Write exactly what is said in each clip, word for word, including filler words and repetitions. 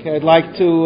Okay, I'd like to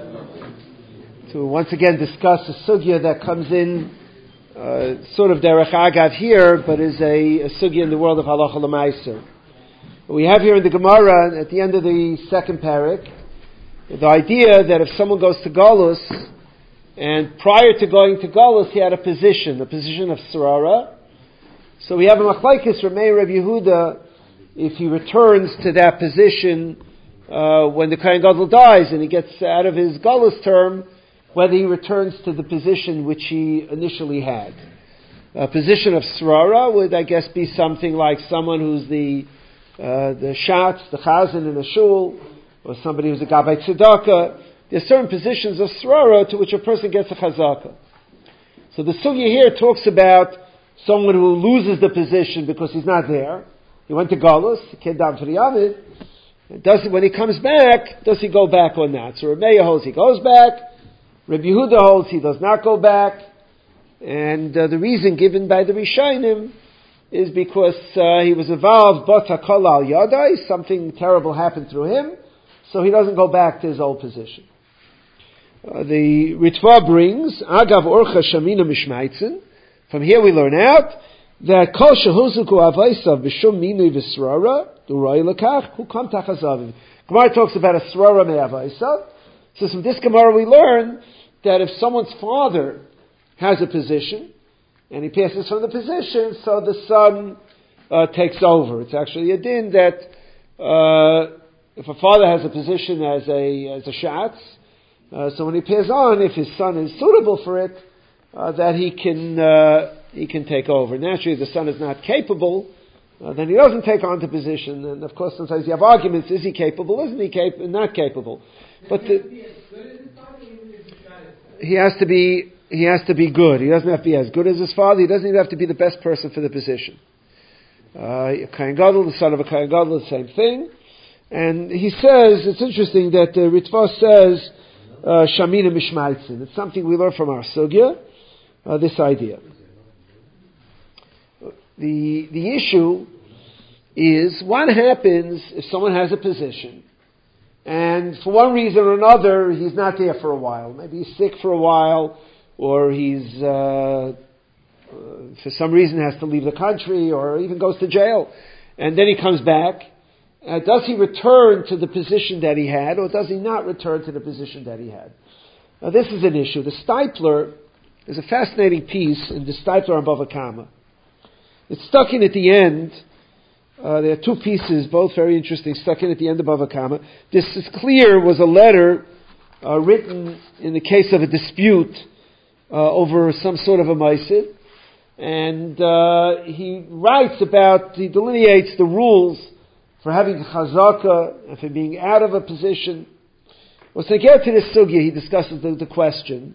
uh, to once again discuss a sugya that comes in uh, sort of derech agav here, but is a, a sugya in the world of halacha l'maaseh. We have here in the Gemara at the end of the second parak the idea that if someone goes to Golus and prior to going to Golus he had a position, a position of Sarara, so we have a machlekes Ramei Rav Yehuda if he returns to that position uh, when the Kohen Gadol dies and he gets out of his Golus term, whether he returns to the position which he initially had. A position of Sarara would, I guess, be something like someone who's the uh, the Shatz, the Chazan in a shul, or somebody who's a Gabbai Tzedakah. There are certain positions of Sarara to which a person gets a Chazakah. So the sugya here talks about someone who loses the position because he's not there. He went to Galus, he came down to the Yamid. Does he, when he comes back, does he go back or not? So Rabbi Meir holds he goes back. Rabbi Yehuda holds he does not go back. And uh, the reason given by the Rishonim is because uh, he was involved, Bata Kol Al Yadai, something terrible happened through him, so he doesn't go back to his old position. Uh, the Ritva brings, Agav Orcha Shamina Mishmaitzin. From here we learn out that Kol Shehuzuku Avaisav B'Shum Minui V'Srara Durai Lekach Hu Kam Tachazavim. Gemara talks about a Srara Me'avaisav. So from this Gemara we learn that if someone's father has a position and he passes from the position, so the son uh, takes over. It's actually a din that uh, if a father has a position as a as a shatz, uh, so when he passes on, if his son is suitable for it, uh, that he can uh, he can take over. Naturally, if the son is not capable, uh, then he doesn't take on the position. And of course, sometimes you have arguments: is he capable? Isn't he cap- not capable? But the, he has to be he has to be good. He doesn't have to be as good as his father. He doesn't even have to be the best person for the position. Uh, a Kohen Gadol, the son of a Kohen Gadol, the same thing. And he says it's interesting that the Ritva says Shamina Mishmaitzin. It's something we learn from our sugya. Uh, this idea. The the issue is what happens if someone has a position and for one reason or another he's not there for a while. Maybe he's sick for a while, or he's uh, uh, for some reason has to leave the country, or even goes to jail, and then he comes back. Uh, does he return to the position that he had, or does he not return to the position that he had? Now this is an issue. The Steipler, there's a fascinating piece in the Steipler on Bava Kama. It's stuck in at the end. Uh, there are two pieces, both very interesting, stuck in at the end of Bava Kama. This is clear was a letter uh, written in the case of a dispute uh, over some sort of a ma'asid. And uh, he writes about, he delineates the rules for having a chazaka and for being out of a position. Well, so to get to this sugya, he discusses the, the question.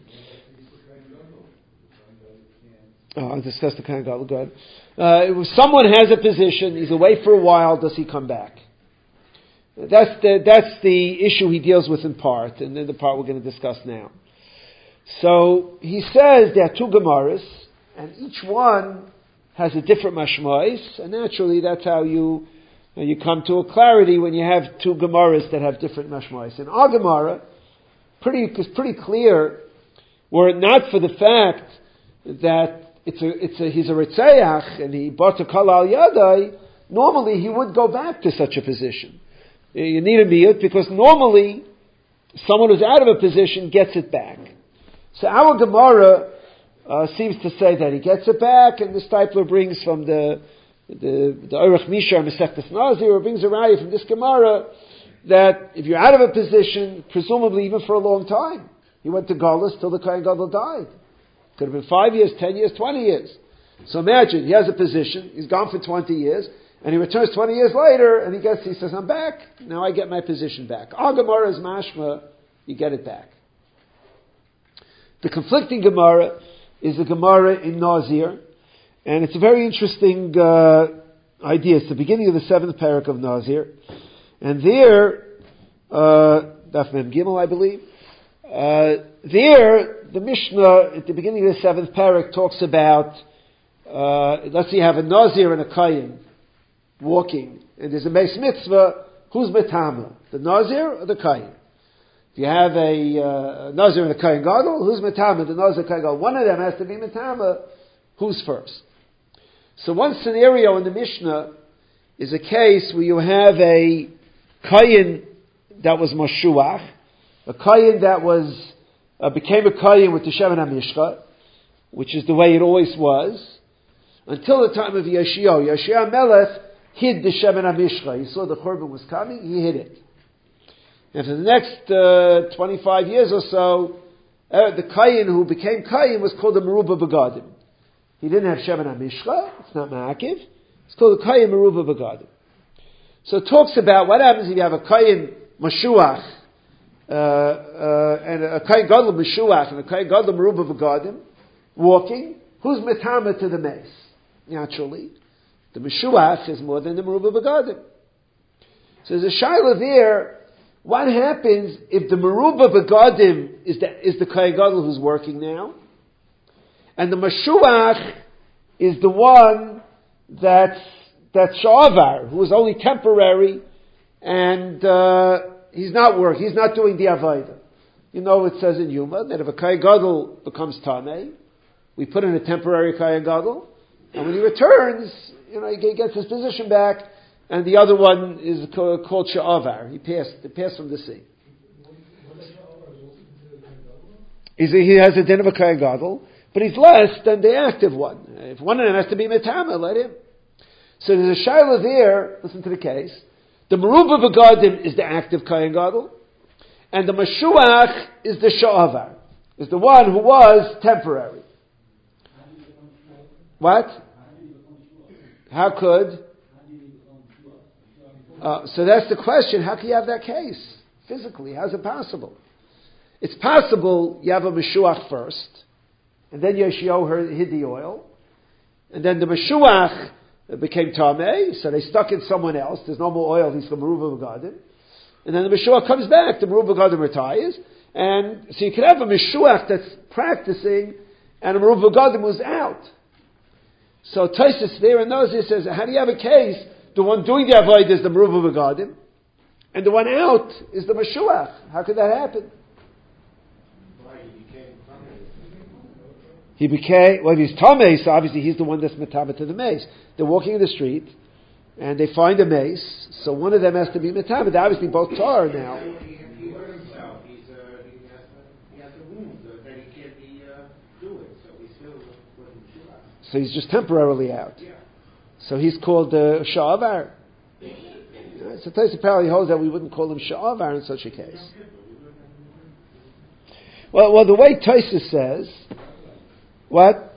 Oh, I'll discuss the Kohen Gadol. Go ahead. Uh, if someone has a position, he's away for a while, does he come back? That's the, that's the issue he deals with in part, and then the part we're going to discuss now. So, he says there are two Gemaras, and each one has a different mashmais, and naturally that's how you you come to a clarity when you have two Gemaras that have different mashmais. In our Gemara, pretty, it's pretty clear, were it not for the fact that It's a, it's a, he's a Ritzeach, and he bought a Kol Al Yadai, normally he would go back to such a position. You need a miyut, because normally, someone who's out of a position gets it back. So our Gemara uh, seems to say that he gets it back, and the Steipler brings from the the, the Orach Mishar Masechtas Nazir, brings a raya from this Gemara, that if you're out of a position, presumably even for a long time, he went to Galus till the Kohen Gadol died. Could have been five years, ten years, twenty years. So imagine, he has a position, he's gone for twenty years, and he returns twenty years later, and he gets, he says, I'm back, now I get my position back. Our Gemara is mashma, you get it back. The conflicting Gemara is the Gemara in Nazir, and it's a very interesting uh, idea. It's the beginning of the seventh parak of Nazir, and there, uh, Daf Mem Gimel, I believe, uh, there, the Mishnah, at the beginning of the seventh parak, talks about, uh, let's say you have a Nazir and a Kayin walking, and there's a Beis Mitzvah, who's Metama, the Nazir or the Kayin? If you have a uh, Nazir and a Kohen Gadol, who's Metama? The Nazir Kohen Gadol. One of them has to be Metama. Who's first? So one scenario in the Mishnah is a case where you have a Kohen that was Moshuach, a Kohen that was uh, became a Kohen with the Shemen HaMishcha, which is the way it always was, until the time of Yeshio. Yeshia Melech hid the Shemen HaMishcha. He saw the Churban was coming, he hid it. And for the next uh, twenty-five years or so, uh, the Kohen who became Kohen was called the Meruba Begadim. He didn't have Shemen HaMishcha, it's not Ma'akiv, it's called the Kohen Meruba Begadim. So it talks about what happens if you have a Kohen Mashuach, uh, uh, and a Kohen Gadol Mashuach, and a Kohen Gadol Meruba Begadim, walking, who's Metama to the mace? Naturally, the Mashuach is more than the Meruba Begadim. So there's a Shaila there. What happens if the Meruba Begadim is the, is the Kohen Gadol who's working now, and the Mashuach is the one that's, that's Sha'avar, who is only temporary, and uh, he's not working, he's not doing the Avodah. You know, it says in Yuma that if a Kohen Gadol becomes Tameh, we put in a temporary Kohen Gadol, and when he returns, you know, he gets his position back, and the other one is called Sha'avar. He passed, he passed from the sea. He's a, he has a din of a Kohen Gadol, but he's less than the active one. If one of them has to be Metama, let him. So there's a Shaila there, listen to the case. The Meruba Begadim is the active Kohen Gadol, and the Mashuach is the Sha'avar, is the one who was temporary. What? How could? Uh, so that's the question. How can you have that case physically? How's it possible? It's possible you have a Mashuach first, and then Yeshio hid the oil, and then the Mashuach became Tameh, so they stuck in someone else. There's no more oil. He's from Meruba Begadim, and then the Mashuach comes back. The Meruba Begadim retires, and so you could have a Mashuach that's practicing, and a Meruba Begadim was out. So Tosfos there in those, he says, how do you have a case? The one doing the avodah is the Meruba Begadim, and the one out is the Mashuach. How could that happen? Why he became Tameh? He became, well, if he's Tameh, so obviously he's the one that's Metama to the mace. They're walking in the street, and they find a mace, so one of them has to be Metama. They're obviously both tar now. He, he hurt himself. He's, uh, he, has a, he has a wound uh, that he can't be uh, doing, so he's still with Mashuach. So he's just temporarily out. Yeah. So he's called the uh, Sha'avar. So Tosfos apparently holds that we wouldn't call him Sha'avar in such a case. Well, well, the way Tosfos says, what?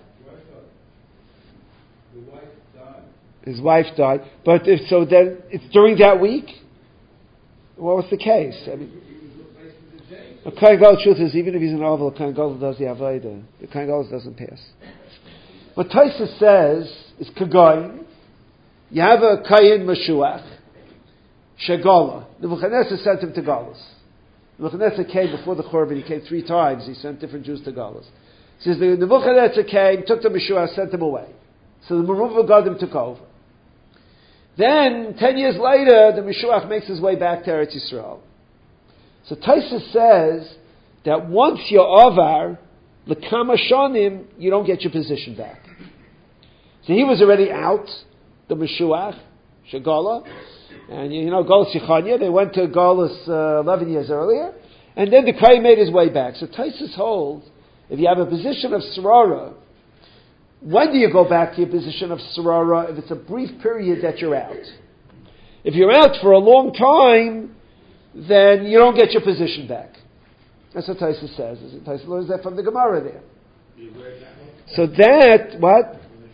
His wife died. But if so, then it's during that week. What was the case? I mean, a Kohen Gadol, truth is, even if he's an oval, a Kohen Gadol does the avodah. The Kohen Gadol doesn't pass. What Tosfos says is Kagoyin. You have a Kohen Mashuach, Shegola. Nebuchadnezzar sent him to Galus. Nebuchadnezzar came before the Churban. He came three times. He sent different Jews to Galus. He says the Nebuchadnezzar came, took the Mashuach, sent him away. So the Meruba Begadim took over. Then, ten years later, the Mashuach makes his way back to Eretz Yisrael. So Tosfos says that once you're Avar, L'kama Shonim, you don't get your position back. So he was already out, the Mashuach, Shagala, and you know, Golas Yechanya, they went to Golas uh, eleven years earlier, and then the Kohen made his way back. So Tosfos holds, if you have a position of Sarara, when do you go back to your position of Sarara if it's a brief period that you're out? If you're out for a long time, then you don't get your position back. That's what Tosfos says. Tosfos learns that from the Gemara there. So that, what?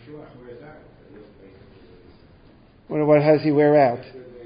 What, what has he wear out?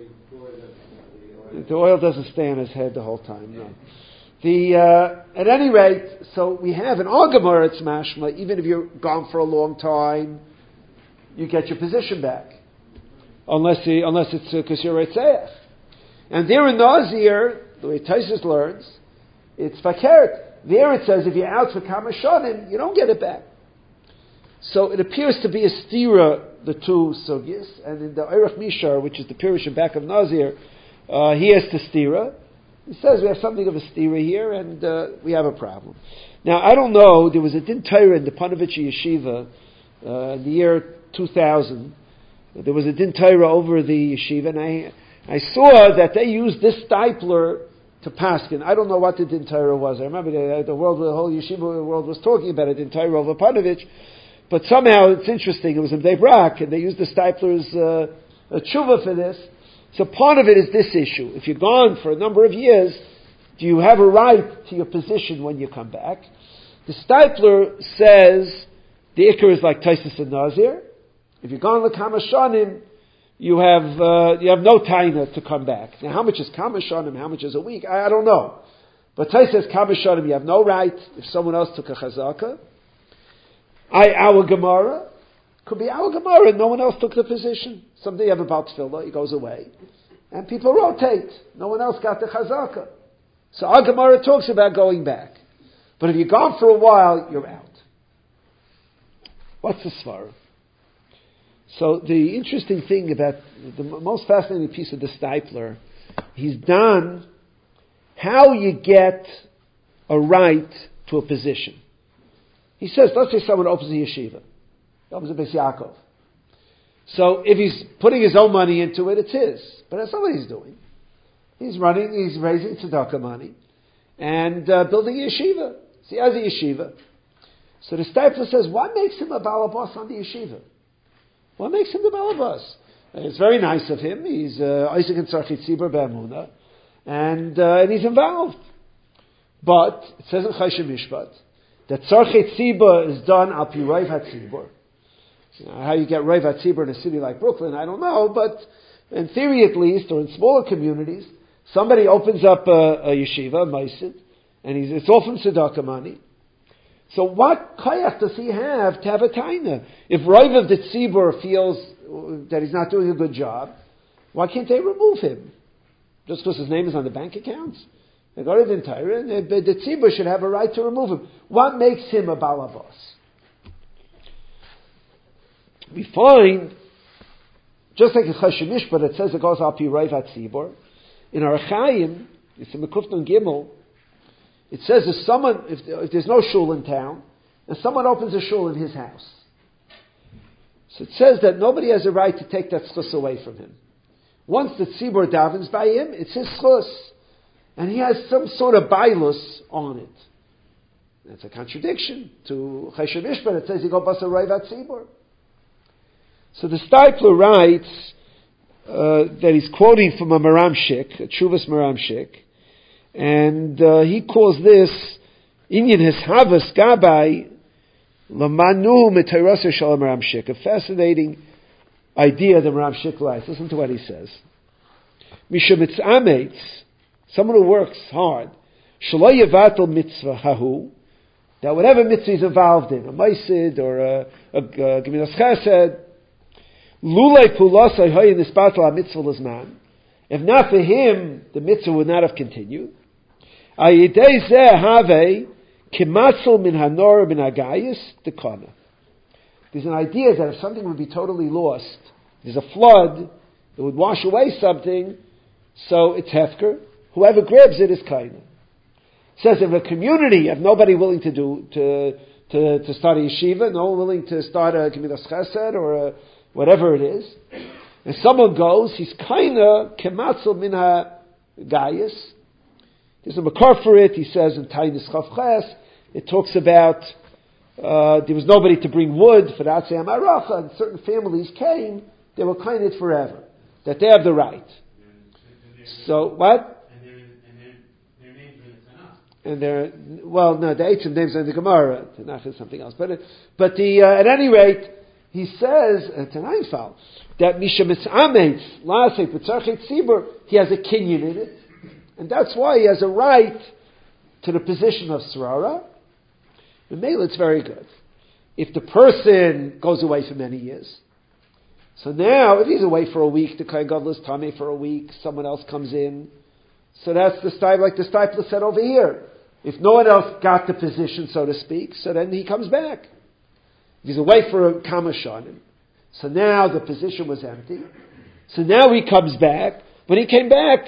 The oil doesn't stay on his head the whole time, no. The, uh, at any rate, so we have an Gemara, it's mashma, even if you're gone for a long time, you get your position back. Unless, he, unless it's because uh, you're Reitzayach. And there in Nazir, the way Tosfos learns, it's fakert. There it says if you're out for Kama Shonim, you don't get it back. So it appears to be a stira, the two sugyas, and in the Eirach Mishar, which is the Pirush and back of Nazir, uh, he has the stira. He says we have something of a stira here, and uh, we have a problem. Now, I don't know, there was a din Torah in the Panovich Yeshiva uh, in the year two thousand. There was a din Torah over the yeshiva, and I, I saw that they used this stipler to paskin. I don't know what the din Torah was. I remember the, the world, the whole yeshiva world was talking about it, din Torah over Panovich. But somehow it's interesting. It was in Bnei Brak, and they used the stipler's uh, a tshuva for this. So part of it is this issue. If you're gone for a number of years, do you have a right to your position when you come back? The stipler says the ikar is like Taisus and Nazir. If you're gone l'kama shanim, you have uh, you have no taina to come back. Now, how much is kama shanim? How much is a week? I, I don't know. But Taisus says kama shanim, you have no right if someone else took a chazaka. I our Gemara. Could be our Gemara, no one else took the position. Someday you have a Baal Tefillah, he goes away. And people rotate. No one else got the Chazaka. So our Gemara talks about going back. But if you're gone for a while, you're out. What's the Svara? So the interesting thing about, the most fascinating piece of the stipler, he's done how you get a right to a position. He says, let's say someone opens a yeshiva. That was a Beis Yaakov. So if he's putting his own money into it, it's his. But that's not what he's doing. He's running, he's raising tzedakah money and uh, building a yeshiva. So he has a yeshiva. So the stipler says, what makes him a balabas on the yeshiva? What makes him the balabas? It's very nice of him. He's Isaac and Tzarchei Tzibur Be'amunah, and uh, and he's involved. But it says in Choshen Mishpat that Tzarchei Tzibur is done al pi Rov HaTzibur. How you get Rov HaTzibur in a city like Brooklyn, I don't know, but in theory at least, or in smaller communities, somebody opens up a, a yeshiva, a maisid, and he's, it's all from tzedakah money. So what kayach does he have to have a taina? If Rov of the Tzibur feels that he's not doing a good job, why can't they remove him? Just because his name is on the bank accounts? They go to the entire, and the, the Tzibur should have a right to remove him. What makes him a balabas? We find, just like in Choshen Mishpat, it says it goes al pi Rov HaTzibur. In our Chaim, it's in Mekufton Gimel, it says if someone, if, if there's no shul in town, and someone opens a shul in his house, so it says that nobody has a right to take that schus away from him. Once the tzibur davens by him, it's his schus, and he has some sort of bailus on it. That's a contradiction to Choshen Mishpat. It says you go basa Rov HaTzibur. So the stipler writes uh, that he's quoting from a Maramshik, a Chuvas Maramshik, and uh, he calls this Inyan Hishavas Gabai Lamanu Metairasa Shalom Maramshik, a fascinating idea that Maramshik writes. Listen to what he says. Mishamitz Ametz, someone who works hard, Shalom Yavatal Mitzvah Hahu, that whatever mitzvah he's involved in, a Maisid or a, a, a Gemilas Chesed, Lulei pulasai hay nispatal mitzvah lazman. If not for him, the mitzvah would not have continued. Ayidei zeh have kimatzal min hanor min agayis dekana. There's an idea that if something would be totally lost, there's a flood, it would wash away something, so it's hefker. Whoever grabs it is kaina. It says if a community, you have nobody willing to do to to, to start a yeshiva, no one willing to start a gemilas chesed or a whatever it is, and someone goes, he's kinda kematzel min ha-gayis. There's a makar for it, he says in Tainis Chavches, it talks about uh, there was nobody to bring wood for the Atzei HaMaracha, and certain families came, they were kind forever, that they have the right. So, what? And their, and their, their names are in the Tanakh. And they're, well, no, the Eitzim names are in the Gemara, Tanakh is something else. But, but the, uh, at any rate, he says, uh, to Einfeld, that Misha Mitzametz, Lasek, B'tzarchei Tzibur, he has a kinyan in it. And that's why he has a right to the position of Sarara. And maybe it's very good. If the person goes away for many years, so now, if he's away for a week, the Kohen Gadol is tummy for a week, someone else comes in, so that's the stipler, like the stipler said over here. If no one else got the position, so to speak, so then he comes back. He's away for a kama shanim. So now the position was empty. So now he comes back. When he came back,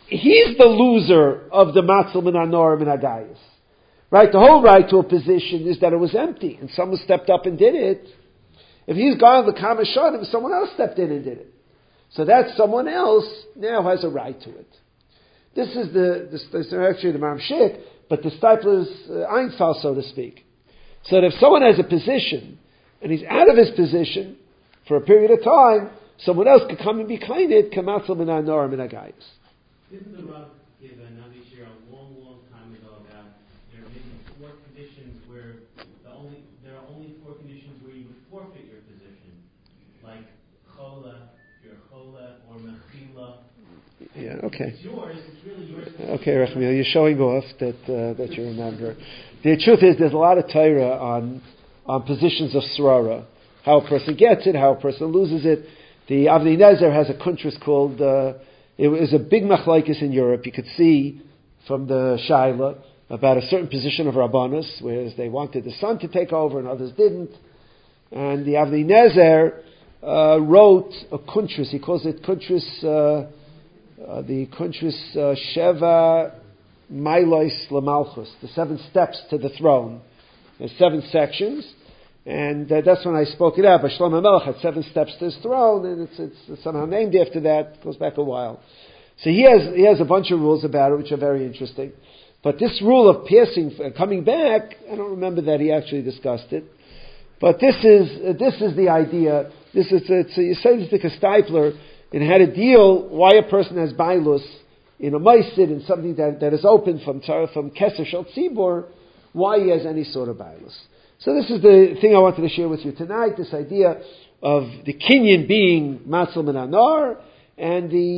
he's the loser of the Matzal Min HaNor Min HaGayis. Right? The whole right to a position is that it was empty, and someone stepped up and did it. If he's gone the Kama Shonim, someone else stepped in and did it. So that someone else now has a right to it. This is the, this, this is actually the Maram Shik, but the Stipler's uh, Einfall, so to speak. So that if someone has a position, and he's out of his position for a period of time, someone else could come and be kind it, Kamatzal Min HaNor Min HaGayis. Didn't the Rav give a Navi Shir a long, long time ago about there are maybe four conditions where the only there are only four conditions where you would forfeit your position, like chola, if you're chola, or mechila. Yeah, okay. It's yours. It's really yours. Okay, Rachmiel, you're showing off that uh, that you remember. The truth is, there's a lot of Torah on on positions of Srara, how a person gets it, how a person loses it. The Avnei Nezer has a kuntras called. Uh, it was a big machlokes in Europe. You could see from the Shaila about a certain position of Rabbanos, whereas they wanted the son to take over and others didn't. And the Avnei Nezer uh, wrote a kuntras. He calls it kuntras. Uh, Uh, the Kuntras uh, Sheva Mailos Lamalchus, the seven steps to the throne. There's seven sections, and uh, that's when I spoke it out. But Shlomo Melech had seven steps to his throne, and it's, it's somehow named after that. It goes back a while. So he has he has a bunch of rules about it, which are very interesting. But this rule of passing, uh, coming back, I don't remember that he actually discussed it. But this is uh, this is the idea. This is it's a Yisraelistic Stipler. And how to deal, why a person has bailus in a maisid, in something that, that is open from from Keser Shel Tzibur, why he has any sort of bailus. So this is the thing I wanted to share with you tonight, this idea of the Kinyan being Matzal Min HaNor, and the,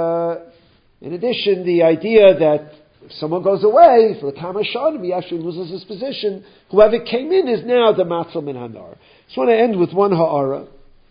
uh, in addition, the idea that if someone goes away for the Kama Shonim, he actually loses his position. Whoever came in is now the Matzal Min HaNor. I just want to end with one ha'ara.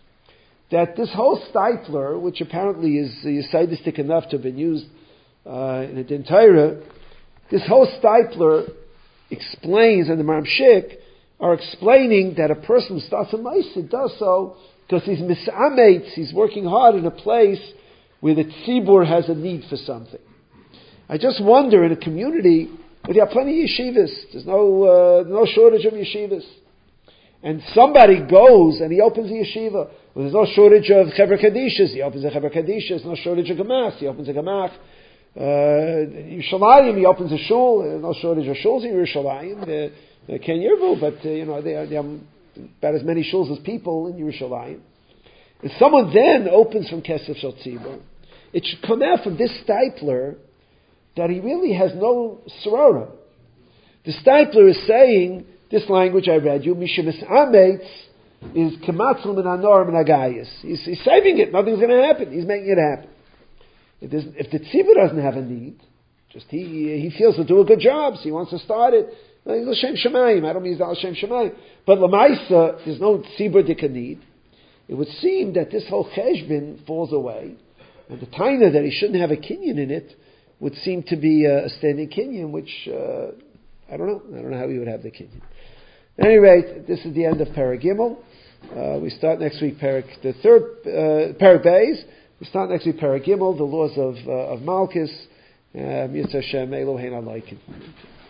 That this whole Stipler, which apparently is Yisraelistic enough to have been used uh, in a Din Torah, this whole Stipler explains, and the Maram Shik are explaining that a person who starts a Maisid does so because he's misametz, he's working hard in a place where the Tzibur has a need for something. I just wonder, in a community where there are plenty of yeshivas, there's no, uh, no shortage of yeshivas, and somebody goes and he opens a yeshiva. Well, there's no shortage of Chevra Kadishas. He opens a Chevra Kadishas. There's no shortage of Gemach. He opens a Gemach. Uh, Yerushalayim, he opens a shul. There's no shortage of shuls in Yerushalayim. They Ken Yirvu, but uh, you know they are, they are about as many shuls as people in Yerushalayim. And someone then opens from Kesef Shel Tzibur. It should come out from this Stipler that he really has no sorora. The Stipler is saying this language I read you, Mishemis Ametz, is Kamatzal Min HaNor Min HaGayis. He's, he's saving it. Nothing's going to happen. He's making it happen. If, if the tzibur doesn't have a need, just he he feels to do a good job, so he wants to start it. He's l'shem shemayim. I don't mean he's not l'shem shemayim, but l'maisa there's no tzibur that can need. It would seem that this whole cheshbon falls away, and the taina that he shouldn't have a kinyan in it would seem to be a, a standing kinyan, which uh, I don't know. I don't know how he would have the kinyan. At any rate, this is the end of Perek Gimel. Uh, we start next week Perek, the third uh, Perek Beis. We start next week Perek Gimel, the laws of uh, of Malchus. Mitzvah Shem Elohein Alaykim.